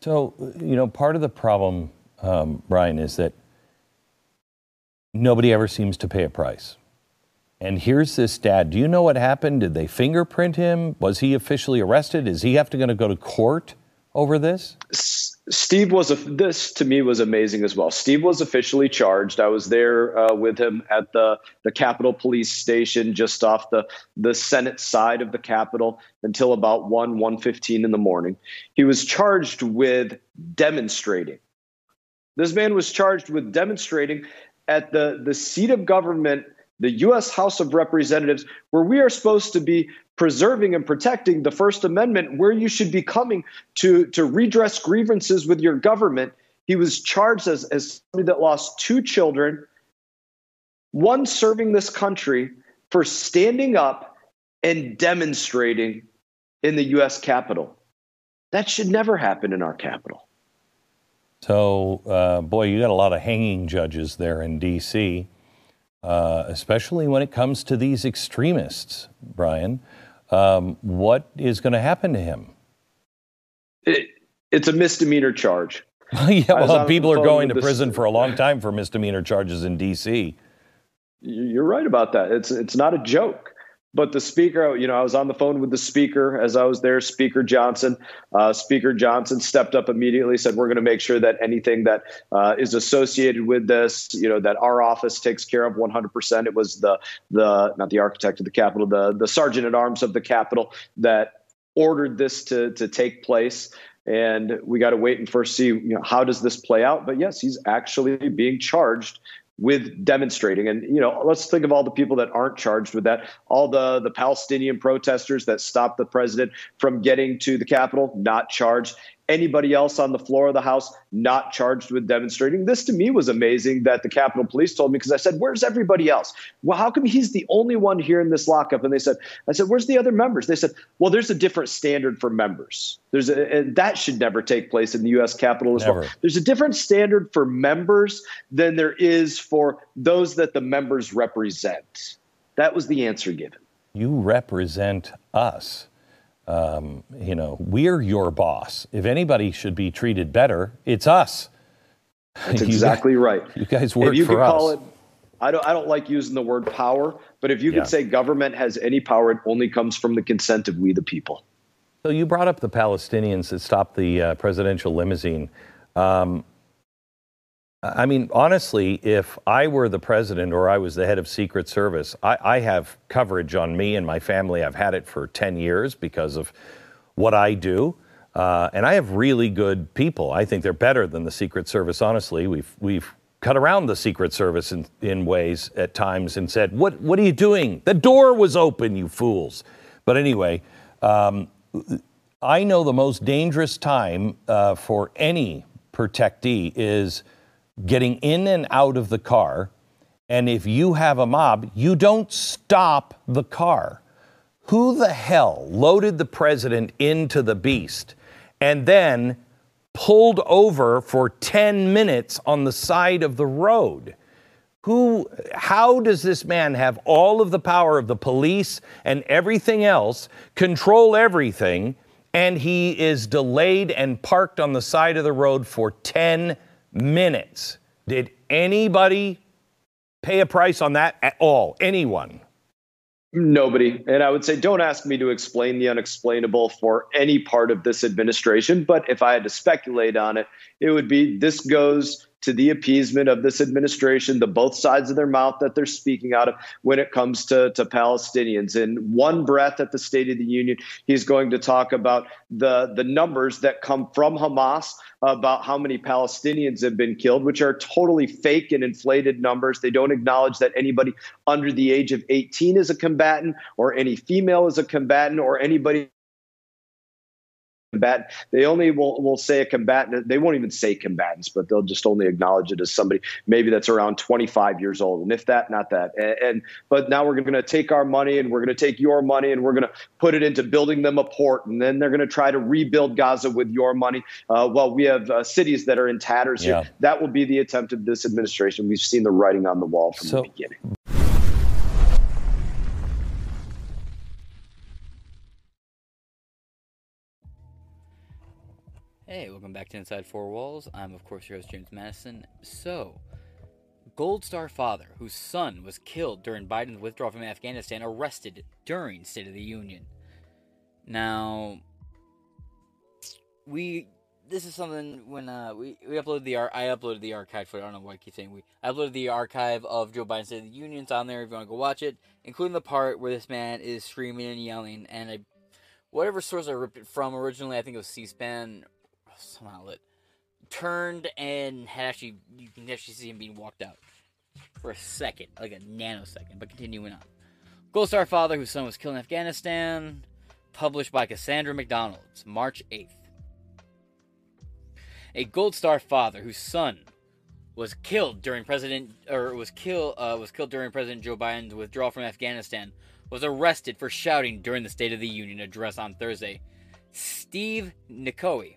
So, part of the problem, Brian, is that nobody ever seems to pay a price. And here's this dad. Do you know what happened? Did they fingerprint him? Was he officially arrested? Is he going to go to court over this? Steve this to me was amazing as well. Steve was officially charged. I was there with him at the Capitol Police Station just off the Senate side of the Capitol until about 1:15 in the morning. He was charged with demonstrating. This man was charged with demonstrating at the seat of government, the U.S. House of Representatives, where we are supposed to be preserving and protecting the First Amendment, where you should be coming to redress grievances with your government. He was charged as somebody that lost 2 children, one serving this country, for standing up and demonstrating in the U.S. Capitol. That should never happen in our Capitol. So, boy, you got a lot of hanging judges there in D.C., especially when it comes to these extremists, Brian. What is going to happen to him? It's a misdemeanor charge. Yeah, well, people are going to prison for a long time for misdemeanor charges in D.C. You're right about that. It's not a joke. But the speaker, I was on the phone with the speaker as I was there, Speaker Johnson. Speaker Johnson stepped up immediately, said, we're going to make sure that anything that is associated with this, that our office takes care of 100%. It was not the architect of the Capitol, the sergeant at arms of the Capitol that ordered this to take place. And we got to wait and first see, how does this play out? But yes, he's actually being charged with demonstrating. And, let's think of all the people that aren't charged with that. All the Palestinian protesters that stopped the president from getting to the Capitol, not charged. Anybody else on the floor of the House, not charged with demonstrating. This to me was amazing that the Capitol Police told me, because I said, where's everybody else? Well, how come he's the only one here in this lockup? And I said, where's the other members? They said, well, there's a different standard for members. And that should never take place in the U.S. Capitol as well. There's a different standard for members than there is for those that the members represent. That was the answer given. You represent us. We're your boss. If anybody should be treated better, it's us. That's exactly right. You guys work for us. Call it, I don't like using the word power, but if you could say government has any power, it only comes from the consent of we the people. So you brought up the Palestinians that stopped the presidential limousine. Honestly, if I were the president or I was the head of Secret Service, I have coverage on me and my family. I've had it for 10 years because of what I do. And I have really good people. I think they're better than the Secret Service, honestly. We've cut around the Secret Service in ways at times and said, what are you doing? The door was open, you fools. But anyway, I know the most dangerous time for any protectee is getting in and out of the car, and if you have a mob, you don't stop the car. Who the hell loaded the president into the Beast and then pulled over for 10 minutes on the side of the road? How does this man have all of the power of the police and everything else, control everything, and he is delayed and parked on the side of the road for 10 minutes? Did anybody pay a price on that at all? Anyone? Nobody. And I would say, don't ask me to explain the unexplainable for any part of this administration. But if I had to speculate on it, it would be this goes to the appeasement of this administration, the both sides of their mouth that they're speaking out of when it comes to Palestinians. In one breath at the State of the Union, he's going to talk about the numbers that come from Hamas about how many Palestinians have been killed, which are totally fake and inflated numbers. They don't acknowledge that anybody under the age of 18 is a combatant, or any female is a combatant, or anybody combatant. They only will say a combatant. They won't even say combatants, but they'll just only acknowledge it as somebody maybe that's around 25 years old. And if that, not that. But now we're going to take our money and we're going to take your money and we're going to put it into building them a port. And then they're going to try to rebuild Gaza with your money. Well, we have cities that are in tatters here. That will be the attempt of this administration. We've seen the writing on the wall from the beginning. Hey, welcome back to Inside Four Walls. I'm, of course, your host, James Madison. So, Gold Star father, whose son was killed during Biden's withdrawal from Afghanistan, arrested during State of the Union. Now, this is something when we uploaded I uploaded the archive footage. I don't know why I keep saying we. I uploaded the archive of Joe Biden's State of the Union. It's on there if you want to go watch it, including the part where this man is screaming and yelling. And whatever source I ripped it from originally, I think it was C-SPAN, some outlet, turned and you can actually see him being walked out for a second, like a nanosecond, but continuing on. Gold Star father whose son was killed in Afghanistan, published by Cassandra McDonald's, March 8th. A Gold Star father whose son was killed during President Joe Biden's withdrawal from Afghanistan was arrested for shouting during the State of the Union address on Thursday. Steve Nicow,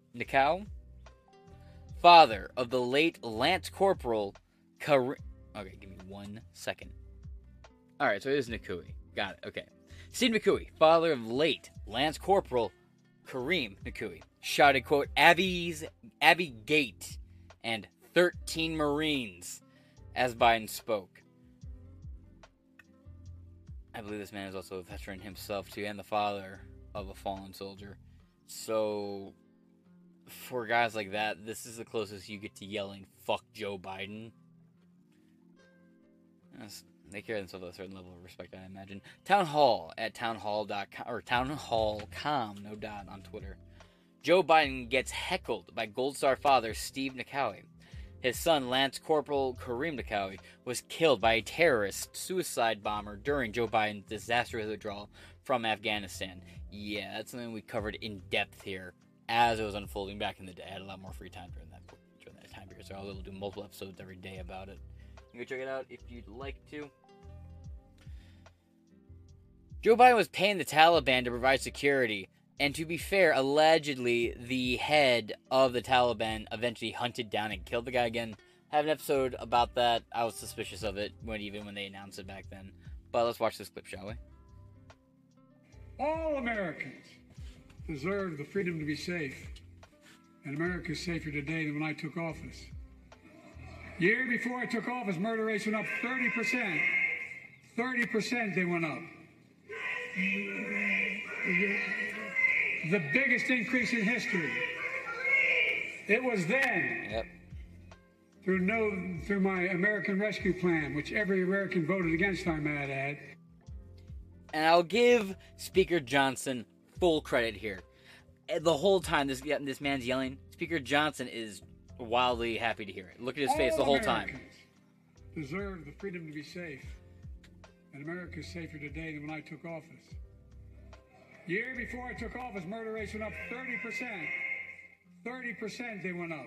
father of the late Lance Corporal Okay, give me 1 second. Alright, so it is Nicow. Got it, okay. Steve Nicow, father of late Lance Corporal Kareem Nicow, shouted, quote, Abbey Gate and 13 Marines as Biden spoke. I believe this man is also a veteran himself, too, and the father of a fallen soldier. So, for guys like that, this is the closest you get to yelling, fuck Joe Biden. They carry themselves at a certain level of respect, I imagine. Town Hall at townhall.com, or townhall.com, no doubt, on Twitter. Joe Biden gets heckled by Gold Star father Steve Nicow. His son, Lance Corporal Kareem Nicow, was killed by a terrorist suicide bomber during Joe Biden's disastrous withdrawal from Afghanistan. Yeah, that's something we covered in depth here as it was unfolding back in the day. I had a lot more free time during that time period, so I'll do multiple episodes every day about it. You can check it out if you'd like to. Joe Biden was paying the Taliban to provide security, and to be fair, allegedly the head of the Taliban eventually hunted down and killed the guy again. I have an episode about that. I was suspicious of it even when they announced it back then. But let's watch this clip, shall we? All Americans deserve the freedom to be safe, and America is safer today than when I took office. Year before I took office, murder rates went up 30%. 30% they went up. The biggest increase in history. It was then, Yep. through my American Rescue Plan, which every American voted against, I might add. And I'll give Speaker Johnson full credit here. The whole time this man's yelling, Speaker Johnson is wildly happy to hear it. Look at his face the whole time. Americans deserve the freedom to be safe, and America is safer today than when I took office. Year before I took office, murder rates went up 30%. 30% they went up.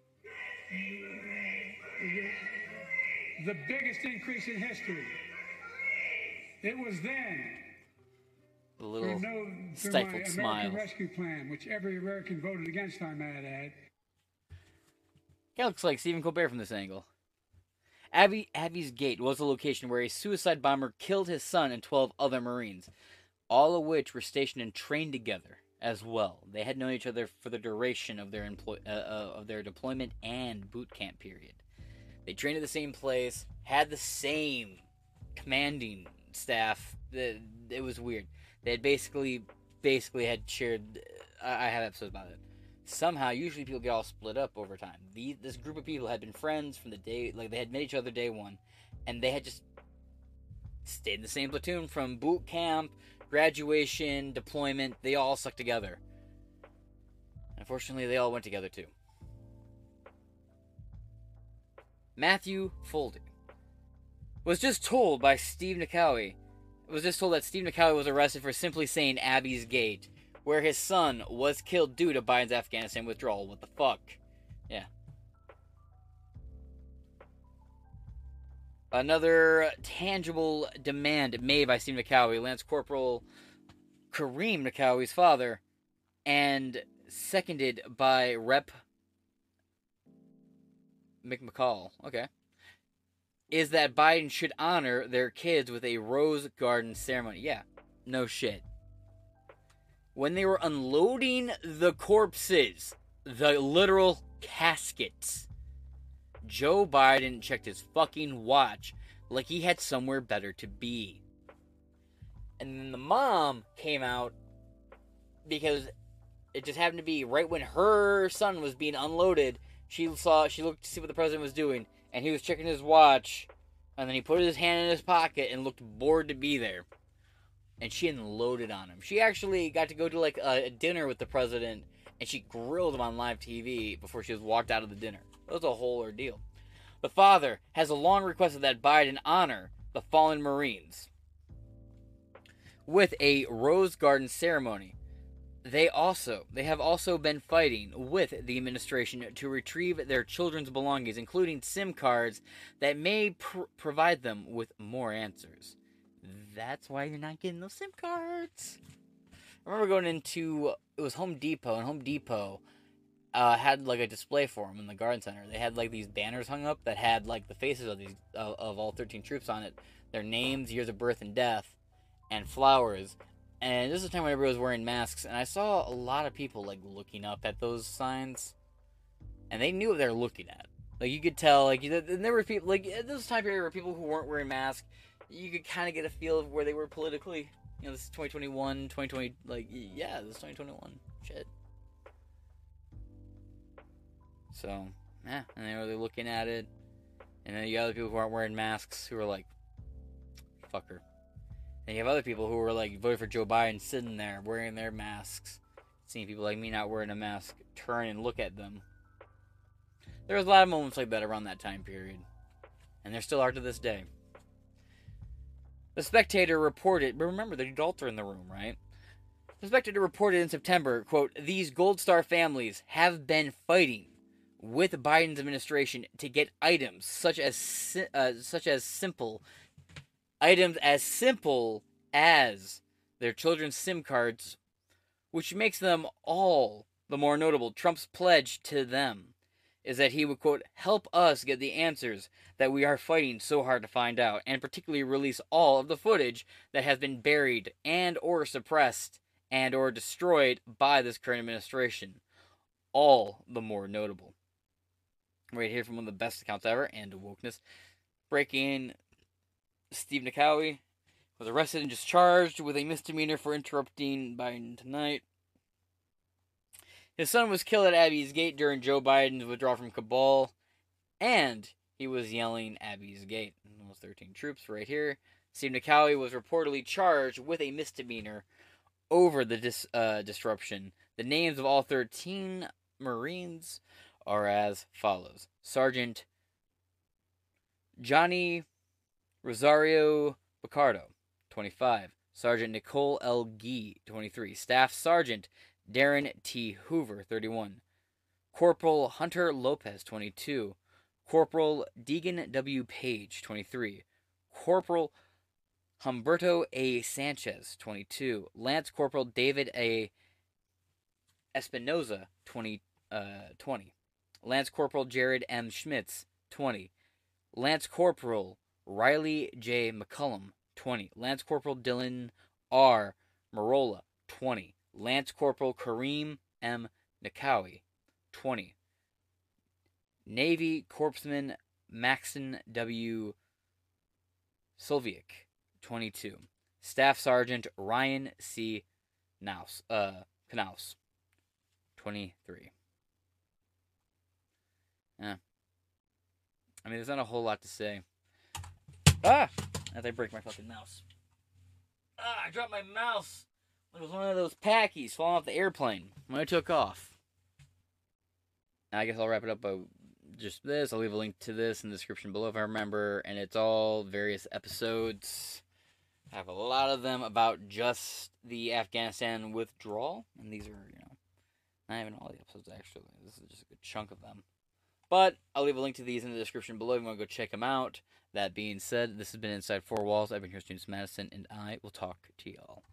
The biggest increase in history. It was then, The little through stifled my smile. American Rescue Plan, which every American voted against, I might add. Guy looks like Stephen Colbert from this angle. Abbey's Gate was the location where a suicide bomber killed his son and 12 other Marines, all of which were stationed and trained together as well. They had known each other for the duration of their deployment and boot camp period. They trained at the same place, had the same commanding staff. It was weird. They had basically had shared. I have episodes about it. Somehow, usually people get all split up over time. This group of people had been friends from the day, like they had met each other day one, and they had just stayed in the same platoon from boot camp, graduation, deployment. They all stuck together. Unfortunately, they all went together too. Matthew Foldy was just told by Steve Nicow. Was just told that Steve Nicow was arrested for simply saying Abbey's Gate, where his son was killed due to Biden's Afghanistan withdrawal. What the fuck? Yeah. Another tangible demand made by Steve Nicow, Lance Corporal Kareem Nicow's father, and seconded by Rep. McCall. Okay. Is that Biden should honor their kids with a rose garden ceremony. Yeah, no shit. When they were unloading the corpses the literal caskets. Joe Biden checked his fucking watch like he had somewhere better to be. And then the mom came out because it just happened to be right when her son was being unloaded. She looked to see what the president was doing, and he was checking his watch, and then he put his hand in his pocket and looked bored to be there. And she unloaded on him. She actually got to go to like a dinner with the president, and she grilled him on live TV before she was walked out of the dinner. It was a whole ordeal. The father has long requested that Biden honor the fallen Marines with a Rose Garden ceremony. They have also been fighting with the administration to retrieve their children's belongings, including SIM cards that may provide them with more answers. That's why you're not getting those SIM cards. I remember going into, it was Home Depot, and Home Depot had like a display for them in the garden center. They had like these banners hung up that had like the faces of all 13 troops on it, their names, years of birth and death, and flowers. And this is the time when everybody was wearing masks, and I saw a lot of people like looking up at those signs, and they knew what they were looking at. Like you could tell, like there were people like this time period where people who weren't wearing masks, you could kind of get a feel of where they were politically. You know, this is 2021, 2020, like yeah, this is 2021 shit. So yeah, and they were looking at it, and then you got other people who aren't wearing masks who are like, fucker. And you have other people who were like voting for Joe Biden sitting there wearing their masks, seeing people like me not wearing a mask turn and look at them. There was a lot of moments like that around that time period, and there still are to this day. The Spectator reported, but remember the adults are in the room, right? The Spectator reported in September, quote, "These Gold Star families have been fighting with Biden's administration to get items such as simple as their children's SIM cards, which makes them all the more notable. Trump's pledge to them is that he would, quote, help us get the answers that we are fighting so hard to find out, and particularly release all of the footage that has been buried and or suppressed and or destroyed by this current administration. All the more notable." Right here from one of the best accounts ever, and wokeness. Breaking, Steve Nakawi was arrested and discharged with a misdemeanor for interrupting Biden tonight. His son was killed at Abbey's Gate during Joe Biden's withdrawal from Kabul, and he was yelling Abbey's Gate. Those 13 troops right here. Steve Nakawi was reportedly charged with a misdemeanor over the disruption. The names of all 13 Marines are as follows: Sergeant Johnny Rosario Picardo, 25. Sergeant Nicole L. Gee, 23. Staff Sergeant Darren T. Hoover, 31. Corporal Hunter Lopez, 22. Corporal Deegan W. Page, 23. Corporal Humberto A. Sanchez, 22. Lance Corporal David A. Espinoza, 20. Lance Corporal Jared M. Schmitz, 20. Lance Corporal Riley J. McCullum, 20. Lance Corporal Dylan R. Marola, 20. Lance Corporal Kareem M. Nakawi, 20. Navy Corpsman Maxon W. Solviak, 22. Staff Sergeant Ryan C. Knaus, 23. Yeah. I mean, there's not a whole lot to say. As I break my fucking mouse. I dropped my mouse. It was one of those packies falling off the airplane when I took off. Now, I guess I'll wrap it up by just this. I'll leave a link to this in the description below if I remember. And it's all various episodes. I have a lot of them about just the Afghanistan withdrawal. And these are, not even all the episodes, actually. This is just a good chunk of them. But I'll leave a link to these in the description below if you want to go check them out. That being said, this has been Inside Four Walls. I've been here, Students Madison, and I will talk to y'all